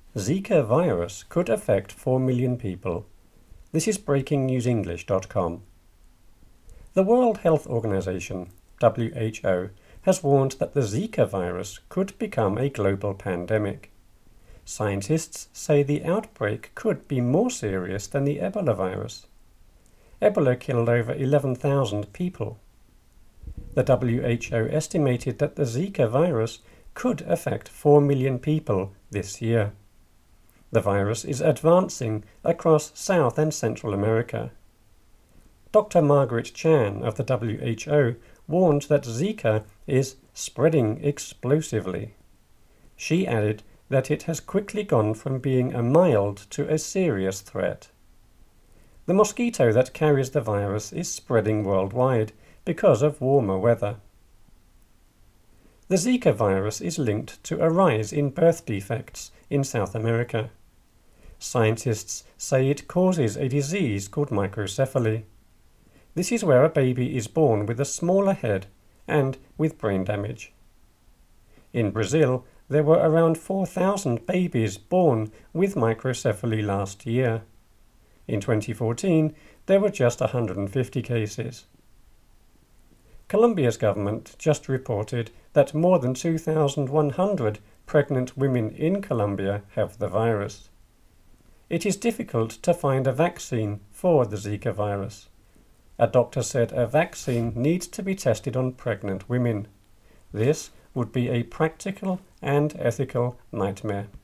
Zika virus could affect 4 million people. This is breakingnewsenglish.com. The World Health Organization, WHO, has warned that the Zika virus could become a global pandemic. Scientists say the outbreak could be more serious than the Ebola virus. Ebola killed over 11,000 people. The WHO estimated that the Zika virus could affect 4 million people this year. The virus is advancing across South and Central America. Dr. Margaret Chan of the WHO warned that Zika is spreading explosively. She added that it has quickly gone from being a mild to a serious threat. The mosquito that carries the virus is spreading worldwide because of warmer weather. The Zika virus is linked to a rise in birth defects in South America. Scientists say it causes a disease called microcephaly. This is where a baby is born with a smaller head and with brain damage. In Brazil, there were around 4,000 babies born with microcephaly last year. In 2014, there were just 150 cases. Colombia's government just reported that more than 2,100 pregnant women in Colombia have the virus. It is difficult to find a vaccine for the Zika virus. A doctor said a vaccine needs to be tested on pregnant women. This would be a practical and ethical nightmare.